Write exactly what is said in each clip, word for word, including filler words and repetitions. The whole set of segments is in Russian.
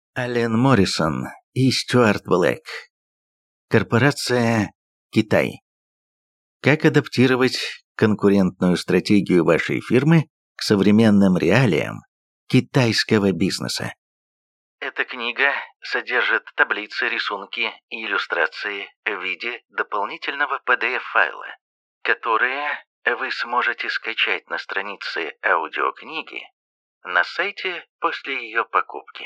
Ален Моррисон и Стюарт Блэк. Корпорация Китай. Как адаптировать конкурентную стратегию вашей фирмы к современным реалиям китайского бизнеса? Эта книга содержит таблицы, рисунки и иллюстрации в виде дополнительного пи ди эф-файла, которые вы сможете скачать на странице аудиокниги на сайте после ее покупки.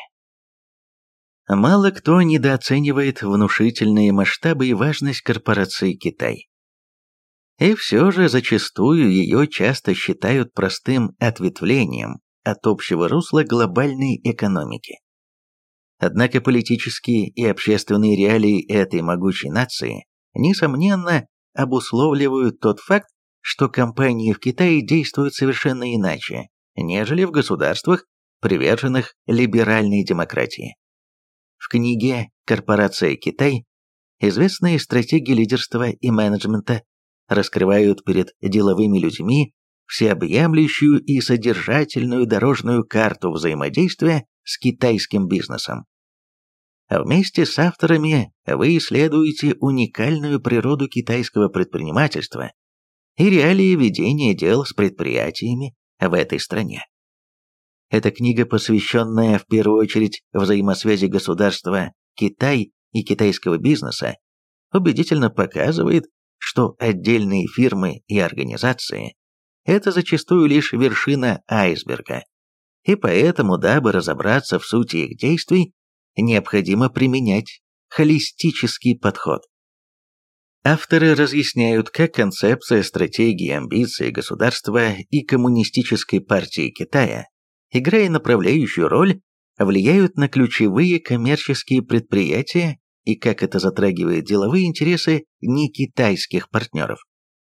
Мало кто недооценивает внушительные масштабы и важность корпорации Китай. И все же зачастую ее часто считают простым ответвлением от общего русла глобальной экономики. Однако политические и общественные реалии этой могучей нации, несомненно, обусловливают тот факт, что компании в Китае действуют совершенно иначе, нежели в государствах, приверженных либеральной демократии. В книге «Корпорация Китай» известные стратеги лидерства и менеджмента раскрывают перед деловыми людьми всеобъемлющую и содержательную дорожную карту взаимодействия с китайским бизнесом. Вместе с авторами вы исследуете уникальную природу китайского предпринимательства и реалии ведения дел с предприятиями в этой стране. Эта книга, посвященная в первую очередь взаимосвязи государства Китай и китайского бизнеса, убедительно показывает, что отдельные фирмы и организации – это зачастую лишь вершина айсберга, и поэтому, дабы разобраться в сути их действий, необходимо применять холистический подход. Авторы разъясняют, как концепция, стратегии, амбиции государства и Коммунистической партии Китая, играя направляющую роль, влияют на ключевые коммерческие предприятия и как это затрагивает деловые интересы некитайских партнеров.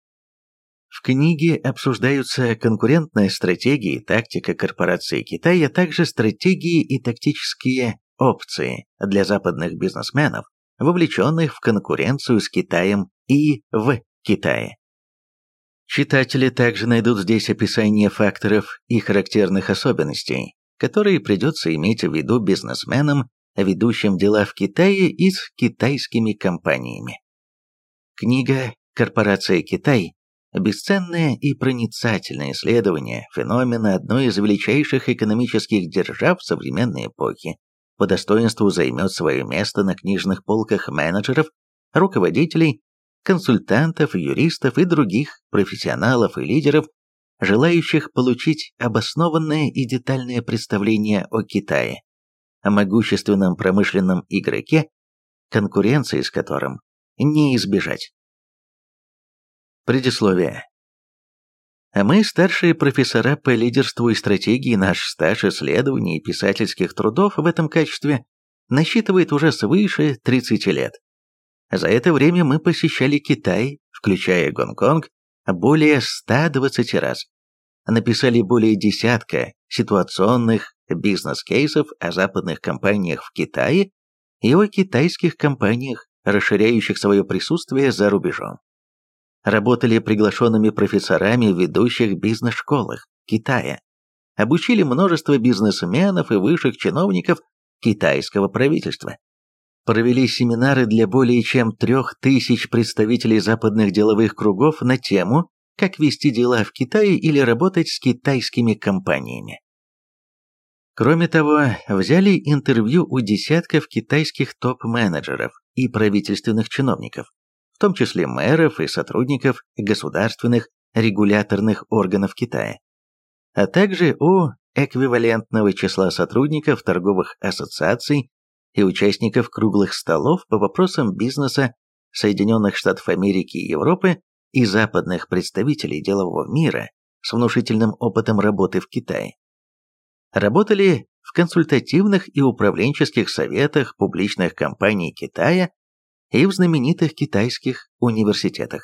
В книге обсуждаются конкурентная стратегия и тактика корпорации Китай, а также стратегии и тактические опции для западных бизнесменов, вовлеченных в конкуренцию с Китаем и в Китае. Читатели также найдут здесь описание факторов и характерных особенностей, которые придется иметь в виду бизнесменам, ведущим дела в Китае и с китайскими компаниями. Книга «Корпорация Китай» – бесценное и проницательное исследование феномена одной из величайших экономических держав современной эпохи, по достоинству займет свое место на книжных полках менеджеров, руководителей, консультантов, юристов и других профессионалов и лидеров, желающих получить обоснованное и детальное представление о Китае, о могущественном промышленном игроке, конкуренции с которым не избежать. Предисловие. Мы, старшие профессора по лидерству и стратегии, наш стаж исследований и писательских трудов в этом качестве насчитывает уже свыше тридцати лет. За это время мы посещали Китай, включая Гонконг, более ста двадцати раз. Написали более десятка ситуационных бизнес-кейсов о западных компаниях в Китае и о китайских компаниях, расширяющих свое присутствие за рубежом. Работали приглашенными профессорами в ведущих бизнес-школах Китая. Обучили множество бизнесменов и высших чиновников китайского правительства. Провели семинары для более чем трех тысяч представителей западных деловых кругов на тему «Как вести дела в Китае или работать с китайскими компаниями». Кроме того, взяли интервью у десятков китайских топ-менеджеров и правительственных чиновников, в том числе мэров и сотрудников государственных регуляторных органов Китая, а также у эквивалентного числа сотрудников торговых ассоциаций и участников круглых столов по вопросам бизнеса Соединенных Штатов Америки и Европы и западных представителей делового мира с внушительным опытом работы в Китае. Работали в консультативных и управленческих советах публичных компаний Китая и в знаменитых китайских университетах.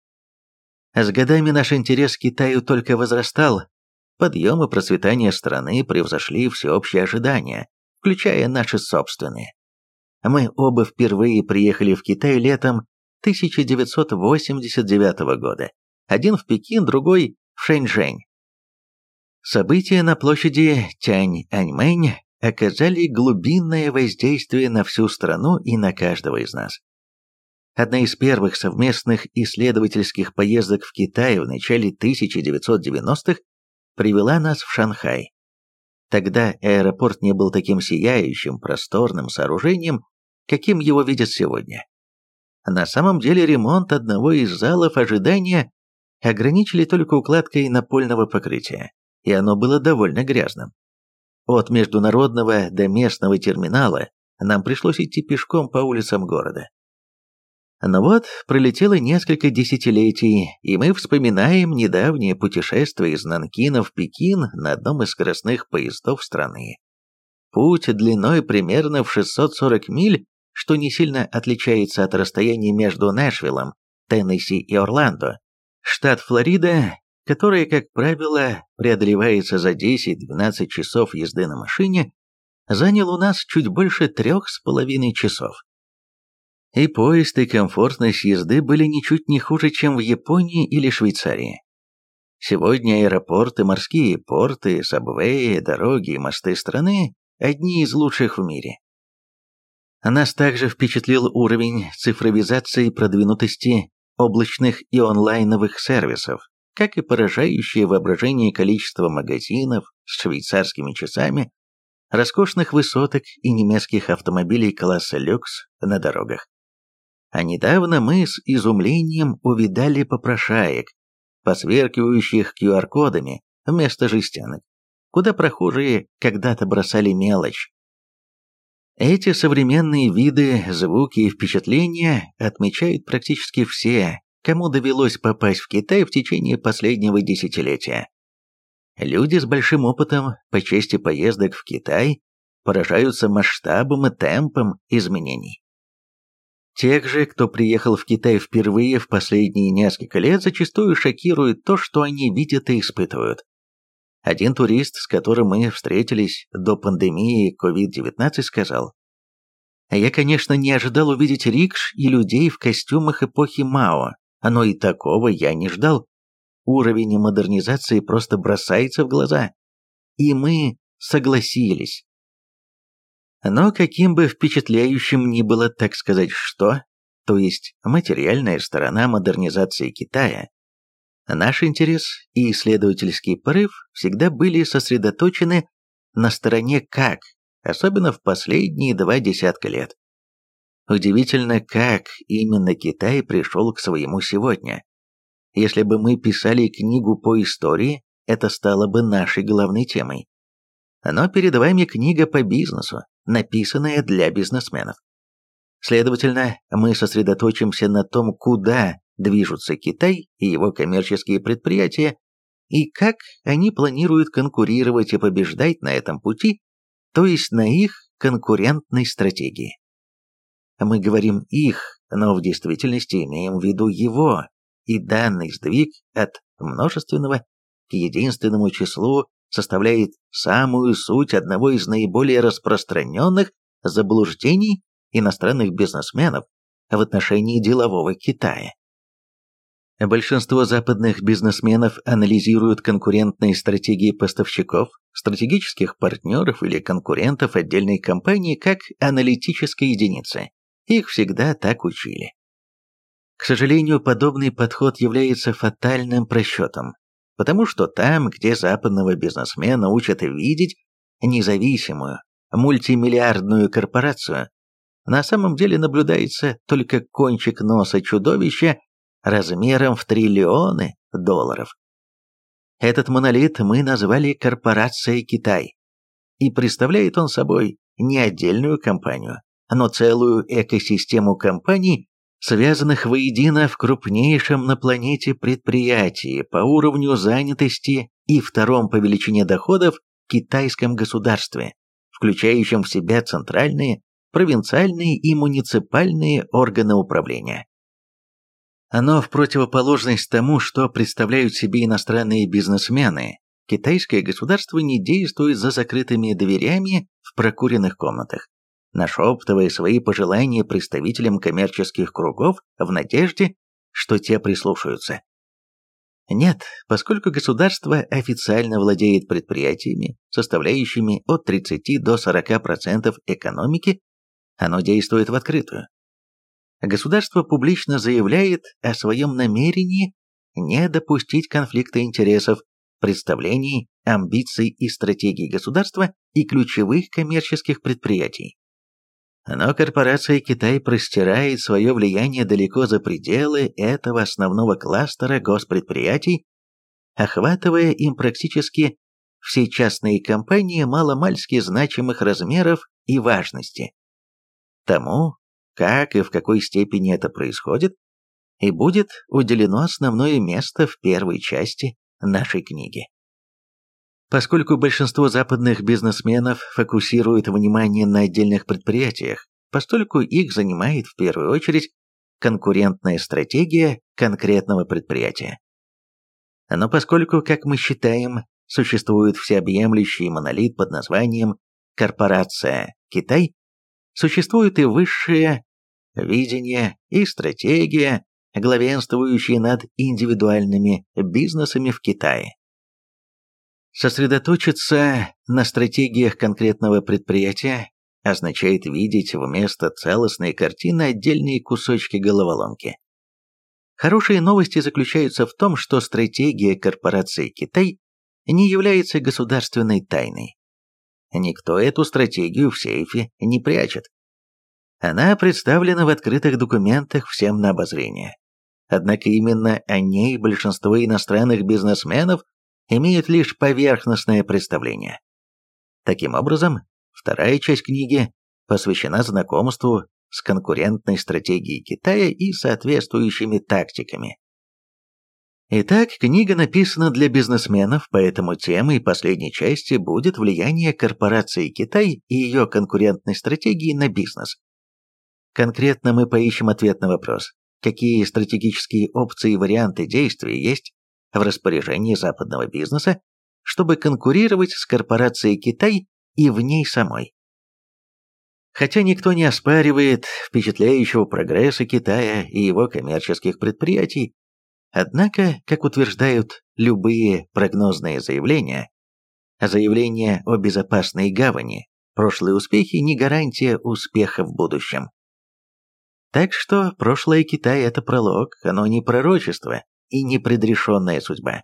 С годами наш интерес к Китаю только возрастал, подъем и процветание страны превзошли всеобщие ожидания, включая наши собственные. Мы оба впервые приехали в Китай летом тысяча девятьсот восемьдесят девятого года, один в Пекин, другой в Шэньчжэнь. События на площади Тяньаньмэнь оказали глубинное воздействие на всю страну и на каждого из нас. Одна из первых совместных исследовательских поездок в Китай в начале тысяча девятьсот девяностых привела нас в Шанхай. Тогда аэропорт не был таким сияющим, просторным сооружением, каким его видят сегодня. На самом деле ремонт одного из залов ожидания ограничили только укладкой напольного покрытия, и оно было довольно грязным. От международного до местного терминала нам пришлось идти пешком по улицам города. Но вот пролетело несколько десятилетий, и мы вспоминаем недавнее путешествие из Нанкина в Пекин на одном из скоростных поездов страны. Путь длиной примерно в шестьсот сорок миль, что не сильно отличается от расстояния между Нэшвиллом, Теннесси и Орландо, штат Флорида, которое, как правило, преодолевается за десять-двенадцать часов езды на машине, занял у нас чуть больше трех с половиной часов. И поезд, и комфортность езды были ничуть не хуже, чем в Японии или Швейцарии. Сегодня аэропорты, морские порты, сабвеи, дороги и мосты страны – одни из лучших в мире. Нас также впечатлил уровень цифровизации и продвинутости облачных и онлайновых сервисов, как и поражающее воображение количество магазинов с швейцарскими часами, роскошных высоток и немецких автомобилей класса люкс на дорогах. А недавно мы с изумлением увидали попрошаек, посверкивающих ку ар кодами вместо жестянок, куда прохожие когда-то бросали мелочь. Эти современные виды, звуки и впечатления отмечают практически все, кому довелось попасть в Китай в течение последнего десятилетия. Люди с большим опытом по части поездок в Китай поражаются масштабом и темпом изменений. Тех же, кто приехал в Китай впервые в последние несколько лет, зачастую шокирует то, что они видят и испытывают. Один турист, с которым мы встретились до пандемии ковид девятнадцать, сказал: «Я, конечно, не ожидал увидеть рикш и людей в костюмах эпохи Мао, но и такого я не ждал. Уровень модернизации просто бросается в глаза». И мы согласились. Но каким бы впечатляющим ни было, так сказать, что, то есть материальная сторона модернизации Китая, наш интерес и исследовательский порыв всегда были сосредоточены на стороне «как», особенно в последние два десятка лет. Удивительно, как именно Китай пришел к своему сегодня. Если бы мы писали книгу по истории, это стало бы нашей главной темой. Но перед вами книга по бизнесу, написанная для бизнесменов. Следовательно, мы сосредоточимся на том, куда движутся Китай и его коммерческие предприятия, и как они планируют конкурировать и побеждать на этом пути, то есть на их конкурентной стратегии. Мы говорим «их», но в действительности имеем в виду его, и данный сдвиг от множественного к единственному числу составляет самую суть одного из наиболее распространенных заблуждений иностранных бизнесменов в отношении делового Китая. Большинство западных бизнесменов анализируют конкурентные стратегии поставщиков, стратегических партнеров или конкурентов отдельной компании как аналитической единицы. Их всегда так учили. К сожалению, подобный подход является фатальным просчетом, потому что там, где западного бизнесмена учат видеть независимую, мультимиллиардную корпорацию, на самом деле наблюдается только кончик носа чудовища размером в триллионы долларов. Этот монолит мы назвали «Корпорация Китай», и представляет он собой не отдельную компанию, но целую экосистему компаний, связанных воедино в крупнейшем на планете предприятии по уровню занятости и втором по величине доходов китайском государстве, включающем в себя центральные, провинциальные и муниципальные органы управления. Но в противоположность тому, что представляют себе иностранные бизнесмены, китайское государство не действует за закрытыми дверями в прокуренных комнатах, нашептывая свои пожелания представителям коммерческих кругов в надежде, что те прислушаются. Нет, поскольку государство официально владеет предприятиями, составляющими от тридцати до сорока процентов экономики, оно действует в открытую. Государство публично заявляет о своем намерении не допустить конфликта интересов, представлений, амбиций и стратегий государства и ключевых коммерческих предприятий. Но корпорация Китай простирает свое влияние далеко за пределы этого основного кластера госпредприятий, охватывая им практически все частные компании маломальски значимых размеров и важности. Тому, как и в какой степени это происходит, и будет уделено основное место в первой части нашей книги. Поскольку большинство западных бизнесменов фокусирует внимание на отдельных предприятиях, постольку их занимает в первую очередь конкурентная стратегия конкретного предприятия. Но поскольку, как мы считаем, существует всеобъемлющий монолит под названием «Корпорация Китай», существует и высшее видение и стратегия, главенствующие над индивидуальными бизнесами в Китае. Сосредоточиться на стратегиях конкретного предприятия означает видеть вместо целостной картины отдельные кусочки головоломки. Хорошие новости заключаются в том, что стратегия корпорации Китай не является государственной тайной. Никто эту стратегию в сейфе не прячет. Она представлена в открытых документах всем на обозрение. Однако именно о ней большинство иностранных бизнесменов имеют лишь поверхностное представление. Таким образом, вторая часть книги посвящена знакомству с конкурентной стратегией Китая и соответствующими тактиками. Итак, книга написана для бизнесменов, поэтому темой последней части будет влияние корпорации Китай и ее конкурентной стратегии на бизнес. Конкретно мы поищем ответ на вопрос, какие стратегические опции и варианты действий есть в распоряжении западного бизнеса, чтобы конкурировать с корпорацией Китай и в ней самой. Хотя никто не оспаривает впечатляющего прогресса Китая и его коммерческих предприятий, однако, как утверждают любые прогнозные заявления, заявления о безопасной гавани, прошлые успехи не гарантия успеха в будущем. Так что прошлое Китая – это пролог, оно не пророчество и не предрешенная судьба.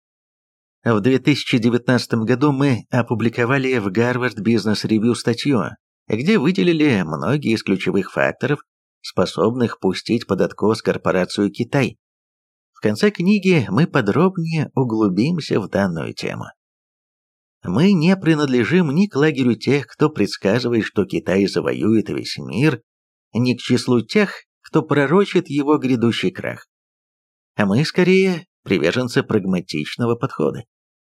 В две тысячи девятнадцатом году мы опубликовали в Harvard Business Review статью, где выделили многие из ключевых факторов, способных пустить под откос корпорацию Китай. В конце книги мы подробнее углубимся в данную тему. Мы не принадлежим ни к лагерю тех, кто предсказывает, что Китай завоюет весь мир, ни к числу тех, кто пророчит его грядущий крах. А мы, скорее, приверженцы прагматичного подхода.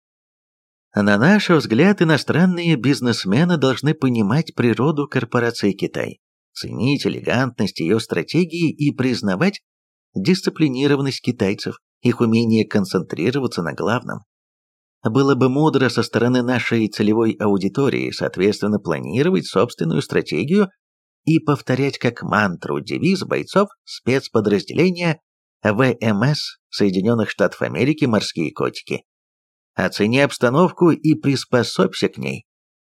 На наш взгляд, иностранные бизнесмены должны понимать природу корпорации Китай, ценить элегантность ее стратегии и признавать дисциплинированность китайцев, их умение концентрироваться на главном. Было бы мудро со стороны нашей целевой аудитории, соответственно, планировать собственную стратегию и повторять как мантру девиз бойцов спецподразделения ВМС Соединенных Штатов Америки «Морские котики». Оцени обстановку и приспособься к ней.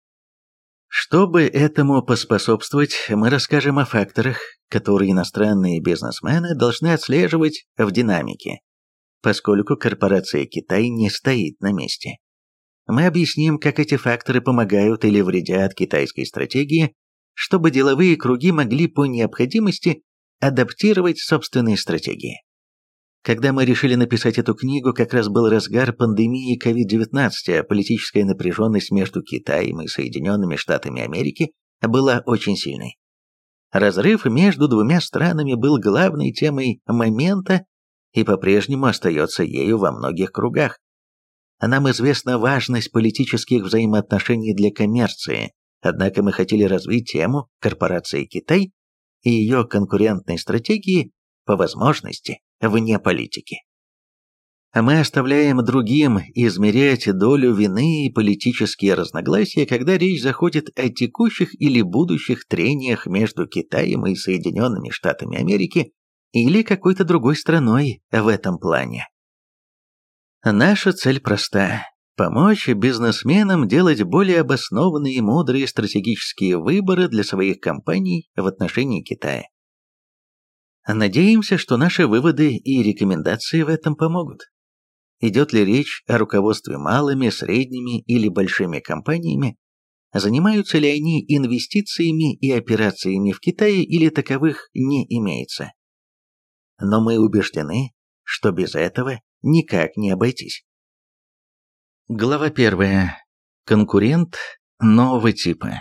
Чтобы этому поспособствовать, мы расскажем о факторах, которые иностранные бизнесмены должны отслеживать в динамике, поскольку корпорация Китай не стоит на месте. Мы объясним, как эти факторы помогают или вредят китайской стратегии, чтобы деловые круги могли по необходимости адаптировать собственные стратегии. Когда мы решили написать эту книгу, как раз был разгар пандемии ковид девятнадцать, а политическая напряженность между Китаем и Соединенными Штатами Америки была очень сильной. Разрыв между двумя странами был главной темой момента и по-прежнему остается ею во многих кругах. Нам известна важность политических взаимоотношений для коммерции, однако мы хотели развить тему корпорации Китай и ее конкурентной стратегии по возможности вне политики. А мы оставляем другим измерять долю вины и политические разногласия, когда речь заходит о текущих или будущих трениях между Китаем и Соединенными Штатами Америки или какой-то другой страной в этом плане. Наша цель проста. Помочь бизнесменам делать более обоснованные и мудрые стратегические выборы для своих компаний в отношении Китая. Надеемся, что наши выводы и рекомендации в этом помогут. Идет ли речь о руководстве малыми, средними или большими компаниями, занимаются ли они инвестициями и операциями в Китае или таковых не имеется. Но мы убеждены, что без этого никак не обойтись. Глава первая. Конкурент нового типа.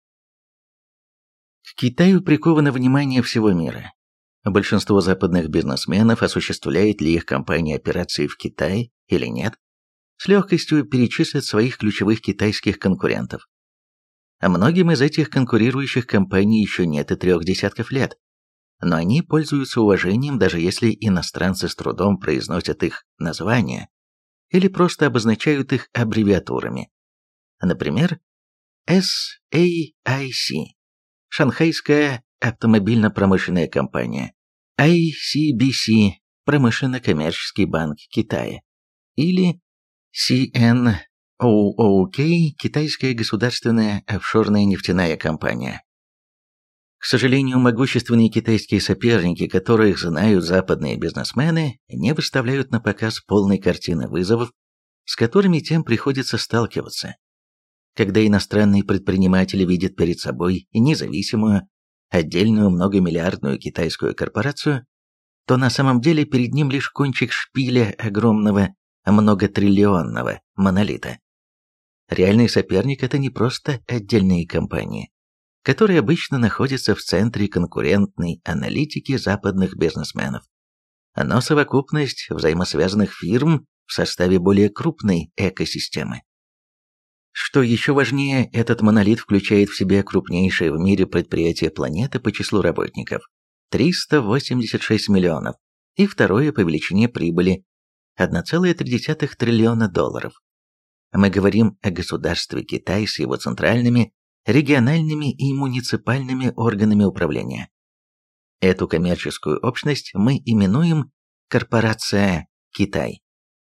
К Китаю приковано внимание всего мира. Большинство западных бизнесменов, осуществляет ли их компания операции в Китае или нет, с легкостью перечислят своих ключевых китайских конкурентов. А многим из этих конкурирующих компаний еще нет и трех десятков лет, но они пользуются уважением, даже если иностранцы с трудом произносят их названия или просто обозначают их аббревиатурами. Например, эс эй ай си – Шанхайская автомобильно-промышленная компания, ай си би си – Промышленно-коммерческий банк Китая, или си эн о о кей – Китайская государственная офшорная нефтяная компания. К сожалению, могущественные китайские соперники, которых знают западные бизнесмены, не выставляют на показ полной картины вызовов, с которыми тем приходится сталкиваться. Когда иностранные предприниматели видят перед собой независимую, отдельную многомиллиардную китайскую корпорацию, то на самом деле перед ним лишь кончик шпиля огромного многотриллионного монолита. Реальный соперник – это не просто отдельные компании, которые обычно находятся в центре конкурентной аналитики западных бизнесменов, но совокупность взаимосвязанных фирм в составе более крупной экосистемы. Что еще важнее, этот монолит включает в себя крупнейшее в мире предприятие планеты по числу работников – триста восемьдесят шесть миллионов, и второе по величине прибыли – одна целая три десятых триллиона долларов. Мы говорим о государстве Китай с его центральными, региональными и муниципальными органами управления. Эту коммерческую общность мы именуем «Корпорация Китай».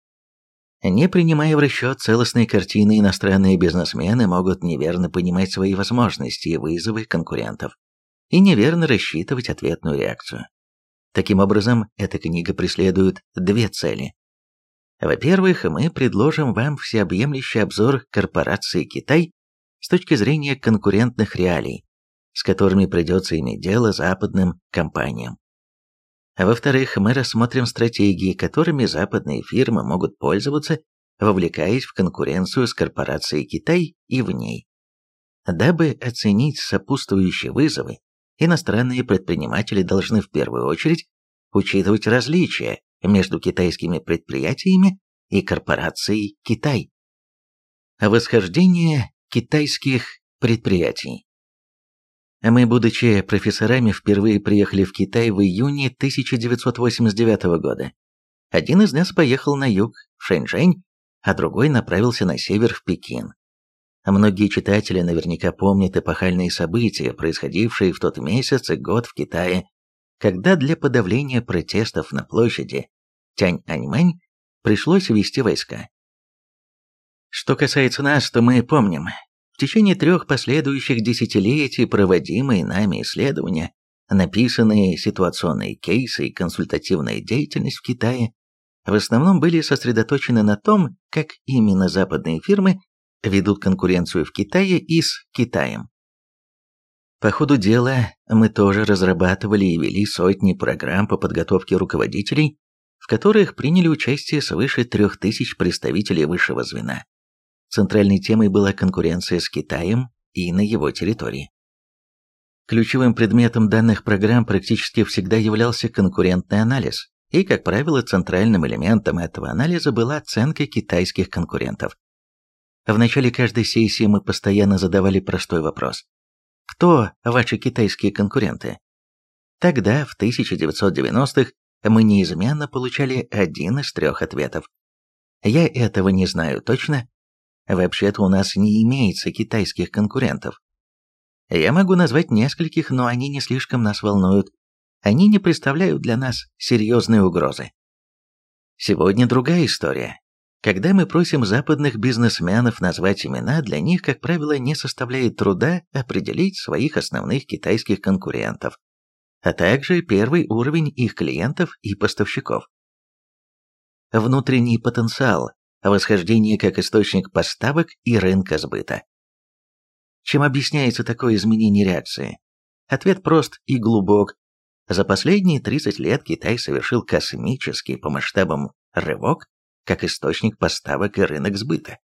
Не принимая в расчет целостной картины, иностранные бизнесмены могут неверно понимать свои возможности и вызовы конкурентов и неверно рассчитывать ответную реакцию. Таким образом, эта книга преследует две цели. Во-первых, мы предложим вам всеобъемлющий обзор корпорации Китай с точки зрения конкурентных реалий, с которыми придется иметь дело западным компаниям. А во-вторых, мы рассмотрим стратегии, которыми западные фирмы могут пользоваться, вовлекаясь в конкуренцию с корпорацией Китай и в ней. Дабы оценить сопутствующие вызовы, иностранные предприниматели должны в первую очередь учитывать различия между китайскими предприятиями и корпорацией Китай. Восхождение китайских предприятий. Мы, будучи профессорами, впервые приехали в Китай в июне тысяча девятьсот восемьдесят девятого года. Один из нас поехал на юг, в Шэньчжэнь, а другой направился на север, в Пекин. Многие читатели наверняка помнят эпохальные события, происходившие в тот месяц и год в Китае, когда для подавления протестов на площади Тяньаньмэнь пришлось ввести войска. Что касается нас, то мы помним. В течение трех последующих десятилетий проводимые нами исследования, написанные ситуационные кейсы и консультативная деятельность в Китае в основном были сосредоточены на том, как именно западные фирмы ведут конкуренцию в Китае и с Китаем. По ходу дела мы тоже разрабатывали и вели сотни программ по подготовке руководителей, в которых приняли участие свыше трех тысяч представителей высшего звена. Центральной темой была конкуренция с Китаем и на его территории. Ключевым предметом данных программ практически всегда являлся конкурентный анализ, и, как правило, центральным элементом этого анализа была оценка китайских конкурентов. В начале каждой сессии мы постоянно задавали простой вопрос: кто ваши китайские конкуренты? Тогда, в тысяча девятьсот девяностых, мы неизменно получали один из трех ответов. Я этого не знаю точно. Вообще-то у нас не имеется китайских конкурентов. Я могу назвать нескольких, но они не слишком нас волнуют. Они не представляют для нас серьезной угрозы. Сегодня другая история. Когда мы просим западных бизнесменов назвать имена, для них, как правило, не составляет труда определить своих основных китайских конкурентов, а также первый уровень их клиентов и поставщиков. Внутренний потенциал, восхождение как источник поставок и рынка сбыта. Чем объясняется такое изменение реакции? Ответ прост и глубок. За последние тридцать лет Китай совершил космический по масштабам рывок как источник поставок и рынок сбыта.